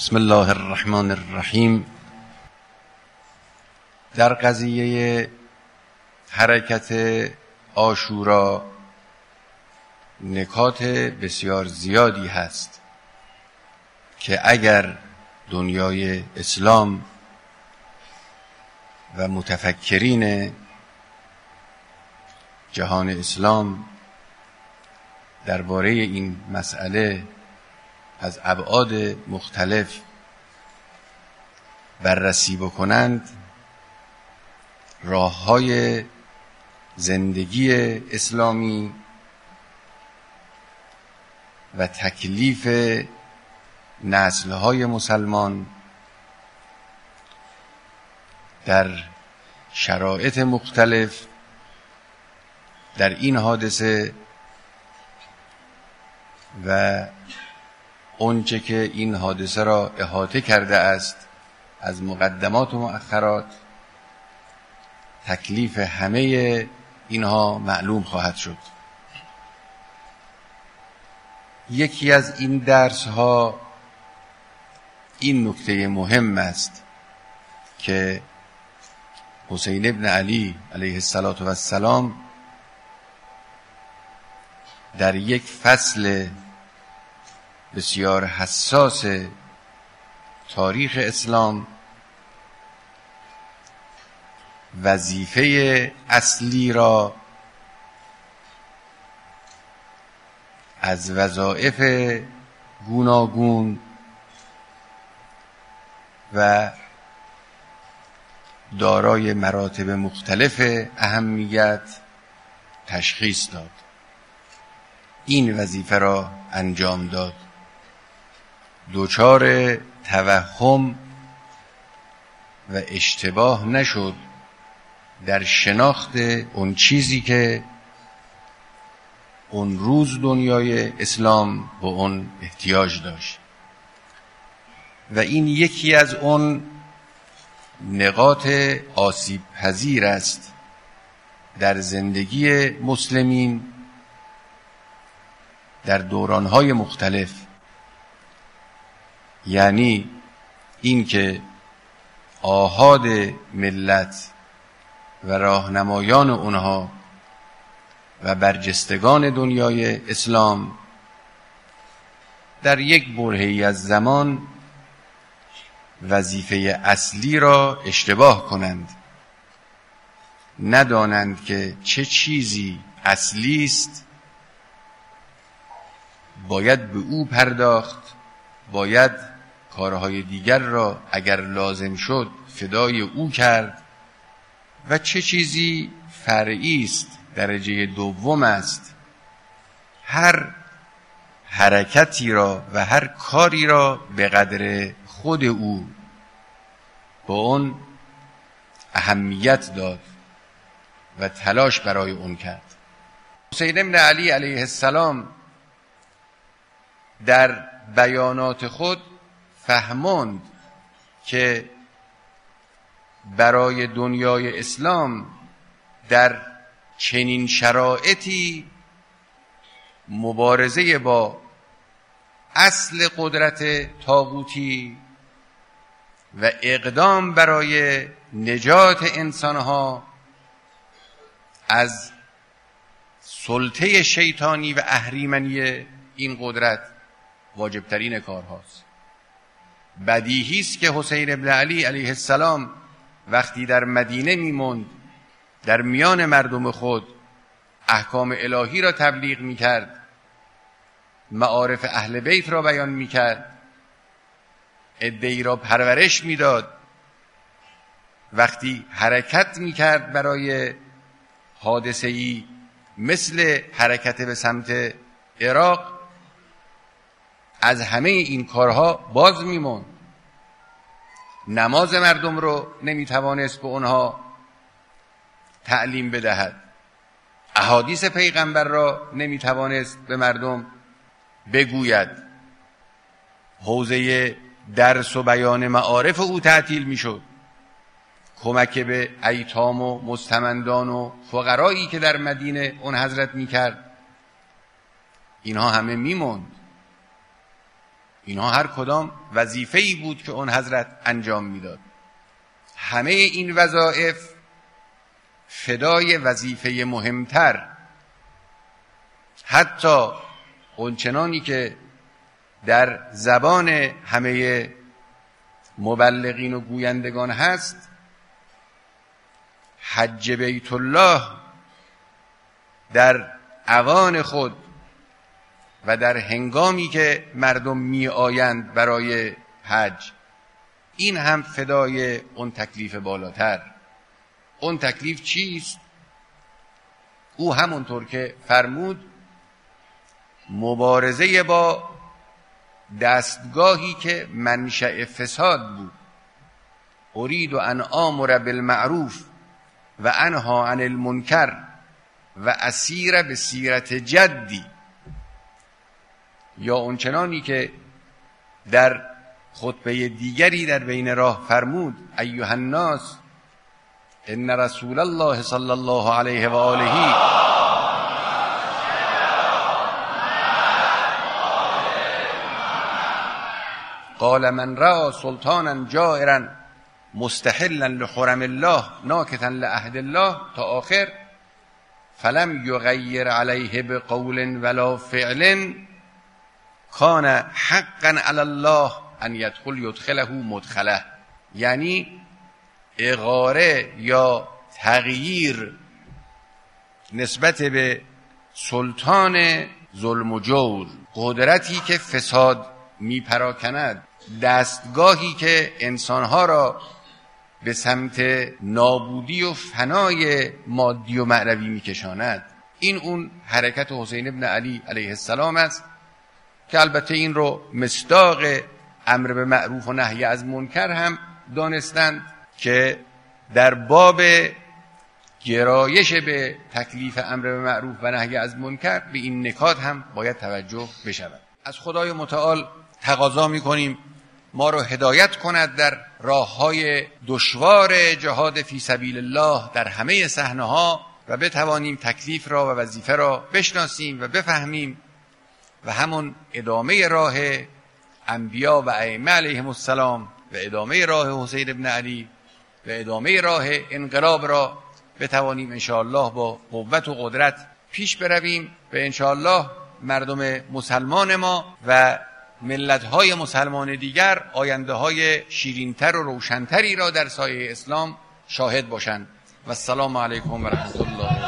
بسم الله الرحمن الرحیم. در قضیه حرکت عاشورا نکات بسیار زیادی هست که اگر دنیای اسلام و متفکرین جهان اسلام درباره این مسئله از ابعاد مختلف بررسی بکنند، راه‌های زندگی اسلامی و تکلیف نسل‌های مسلمان در شرایط مختلف در این حادثه و اونچه که این حادثه را احاطه کرده است از مقدمات و مؤخرات، تکلیف همه اینها معلوم خواهد شد. یکی از این درس ها این نکته مهم است که حسین ابن علی علیه السلام در یک فصل بسیار حساس تاریخ اسلام وظیفه اصلی را از وظایف گوناگون و دارای مراتب مختلف اهمیت تشخیص داد. این وظیفه را انجام داد. دچار توهم و اشتباه نشد در شناخت اون چیزی که اون روز دنیای اسلام به اون احتیاج داشت و این یکی از اون نقاط آسیب پذیر است در زندگی مسلمین در دورانهای مختلف، یعنی این که آحاد ملت و راهنمایان اونها و برجستگان دنیای اسلام در یک برهه‌ای از زمان وظیفه اصلی را اشتباه کنند، ندانند که چه چیزی اصلی است، باید به او پرداخت، باید کارهای دیگر را اگر لازم شد فدای او کرد و چه چیزی فرعی است، درجه دوم است. هر حرکتی را و هر کاری را به قدر خود او با اون اهمیت داد و تلاش برای اون کرد. حسین ابن علی علیه السلام در بیانات خود فهماند که برای دنیای اسلام در چنین شرایطی مبارزه با اصل قدرت طاغوتی و اقدام برای نجات انسانها از سلطه شیطانی و اهریمنی این قدرت واجبترین کارهاست. بدیهی است که حسین ابن علی علیه السلام وقتی در مدینه میموند، در میان مردم خود احکام الهی را تبلیغ میکرد، معارف اهل بیت را بیان میکرد، عده‌ای را پرورش میداد، وقتی حرکت میکرد برای حادثه‌ای مثل حرکت به سمت عراق، از همه این کارها باز میموند. نماز مردم رو نمیتوانست به اونها تعلیم بدهد، احادیث پیغمبر را نمیتوانست به مردم بگوید، حوزه درس و بیان معارف او تعطیل میشد. کمک به ایتام و مستمندان و فقرایی که در مدینه اون حضرت میکرد، اینها همه میموند. اینها هر کدام وظیفه‌ای بود که اون حضرت انجام میداد. همه این وظایف فدای وظیفه مهمتر، حتی اونچنانی که در زبان همه مبلغین و گویندگان هست، حج بیت الله در اوان خود و در هنگامی که مردم می آیند برای حج، این هم فدای اون تکلیف بالاتر. اون تکلیف چیست؟ او همونطور که فرمود مبارزه با دستگاهی که منشأ فساد بود. ارید ان آمر بالمعروف و انها عن المنکر و اسیر به سیرت جدی، یا اونچنانی که در خطبه دیگری در بین راه فرمود ایها الناس ان رسول الله صلی الله علیه و آله قال من رأى سلطانا جائرا مستحلا لحرم الله ناکثا لعهد الله تا آخر، فلم یغیر علیه بقول ولا فعل کان حقا علی الله ان یدخله مدخله. یعنی اغاره یا تغییر نسبت به سلطان ظلم و جور، قدرتی که فساد میپراکند، دستگاهی که انسانها را به سمت نابودی و فنای مادی و معنوی میکشاند، این اون حرکت حسین ابن علی علیه السلام است که البته این رو مصداق امر به معروف و نهی از منکر هم دانستند که در باب گرایش به تکلیف امر به معروف و نهی از منکر به این نکات هم باید توجه بشود. از خدای متعال تقاضا می‌کنیم ما رو هدایت کند در راه‌های دشوار جهاد فی سبیل الله در همه صحنه‌ها و بتوانیم تکلیف را و وظیفه را بشناسیم و بفهمیم و همون ادامه راه انبیا و ائمه علیهم السلام و ادامه راه حسین ابن علی و ادامه راه انقلاب را بتوانیم انشاءالله با قوت و قدرت پیش برویم و انشاءالله مردم مسلمان ما و ملت‌های مسلمان دیگر آینده‌های شیرین‌تر و روشن‌تری را در سایه اسلام شاهد باشند. و السلام علیکم و رحمت الله.